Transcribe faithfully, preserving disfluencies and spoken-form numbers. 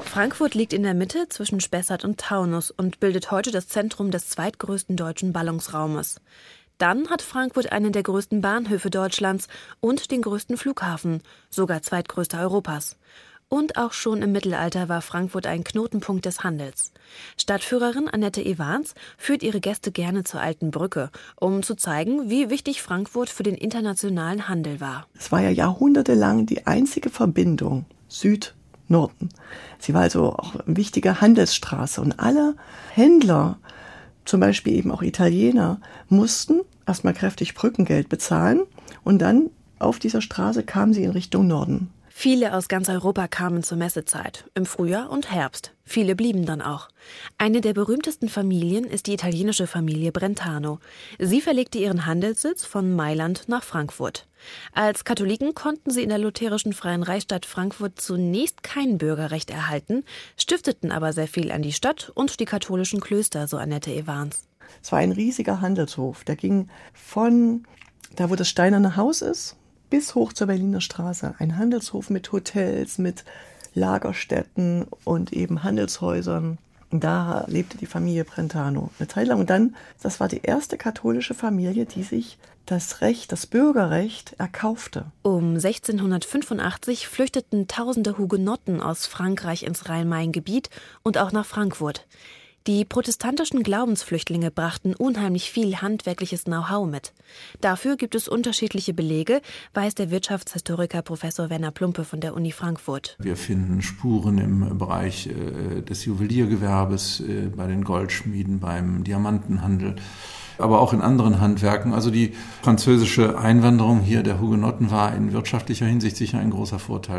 Frankfurt liegt in der Mitte zwischen Spessart und Taunus und bildet heute das Zentrum des zweitgrößten deutschen Ballungsraumes. Dann hat Frankfurt einen der größten Bahnhöfe Deutschlands und den größten Flughafen, sogar zweitgrößter Europas. Und auch schon im Mittelalter war Frankfurt ein Knotenpunkt des Handels. Stadtführerin Annette Evans führt ihre Gäste gerne zur Alten Brücke, um zu zeigen, wie wichtig Frankfurt für den internationalen Handel war. Es war ja jahrhundertelang die einzige Verbindung Süd-Norden. Sie war also auch eine wichtige Handelsstraße und alle Händler, zum Beispiel eben auch Italiener, mussten erstmal kräftig Brückengeld bezahlen und dann auf dieser Straße kamen sie in Richtung Norden. Viele aus ganz Europa kamen zur Messezeit, im Frühjahr und Herbst. Viele blieben dann auch. Eine der berühmtesten Familien ist die italienische Familie Brentano. Sie verlegte ihren Handelssitz von Mailand nach Frankfurt. Als Katholiken konnten sie in der lutherischen Freien Reichsstadt Frankfurt zunächst kein Bürgerrecht erhalten, stifteten aber sehr viel an die Stadt und die katholischen Klöster, so Annette Evans. Es war ein riesiger Handelshof. Der ging von da, wo das Steinerne Haus ist, bis hoch zur Berliner Straße. Ein Handelshof mit Hotels, mit Lagerstätten und eben Handelshäusern. Und da lebte die Familie Brentano eine Zeit lang. Und dann, das war die erste katholische Familie, die sich das Recht, das Bürgerrecht erkaufte. Um sechzehnhundertfünfundachtzig flüchteten tausende Hugenotten aus Frankreich ins Rhein-Main-Gebiet und auch nach Frankfurt. Die protestantischen Glaubensflüchtlinge brachten unheimlich viel handwerkliches Know-how mit. Dafür gibt es unterschiedliche Belege, weiß der Wirtschaftshistoriker Professor Werner Plumpe von der Uni Frankfurt. Wir finden Spuren im Bereich äh, des Juweliergewerbes, äh, bei den Goldschmieden, beim Diamantenhandel, aber auch in anderen Handwerken. Also die französische Einwanderung hier der Hugenotten war in wirtschaftlicher Hinsicht sicher ein großer Vorteil.